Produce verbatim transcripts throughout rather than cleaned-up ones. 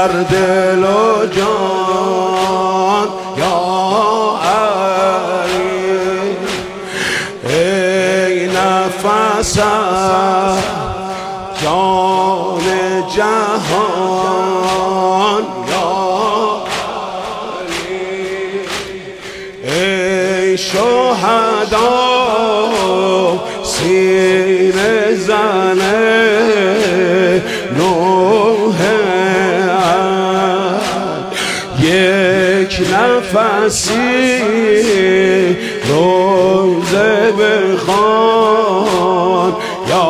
در دل و جان یا علی، ای نفس جان جهان یا علی، ای شهدا سینه زن نوح یک نفسی روزه بخوان یا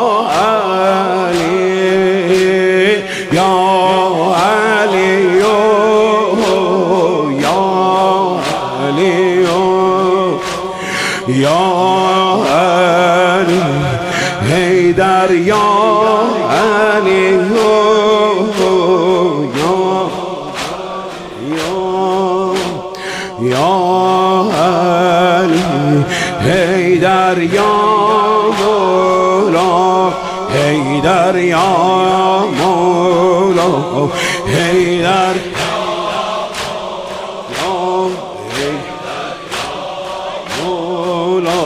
علی یا علی یا علی یا علی حیدر یا علی یا علی حیدر یا مولا حیدر یا مولا حیدر یا مولا،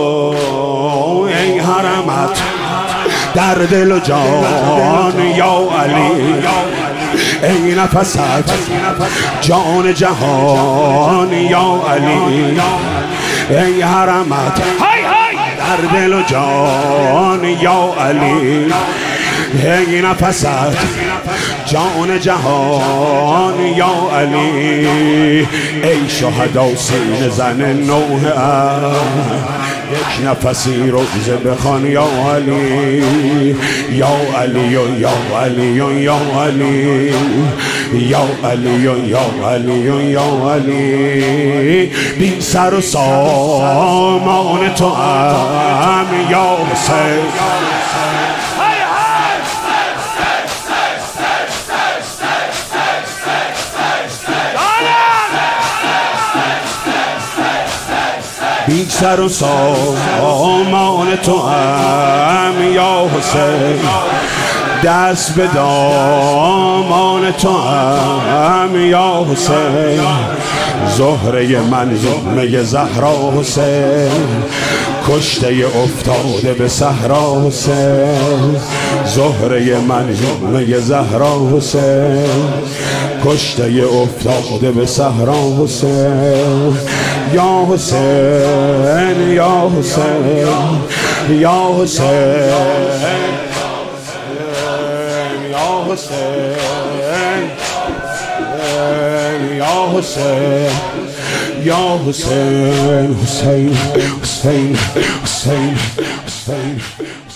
ای حرمت در دل و جان یا علی، ای نفست جان جهان یا علی، ای حرمت در دل و جان یا علی، ای نفست جان جهان یا علی، ای شهدا سینه زن نوح یک نفسی روزه بخوان یا علی یا علی یا علی یا علی یا علی یا علی یا علی، بی سر و سامان تو هم یا حسین، بی سر و سامان تو هم یا حسین، دست به دامان تو هم یا حسین، زهره منظومه زهرا حسین، کشته افتاده به صحرا حسین، زهره منظومه زهرا حسین، کشته افتاده به صحرا حسین، یا حسین یا حسین یا حسین یا حسین یا حسین یا حسین حسین حسین حسین حسین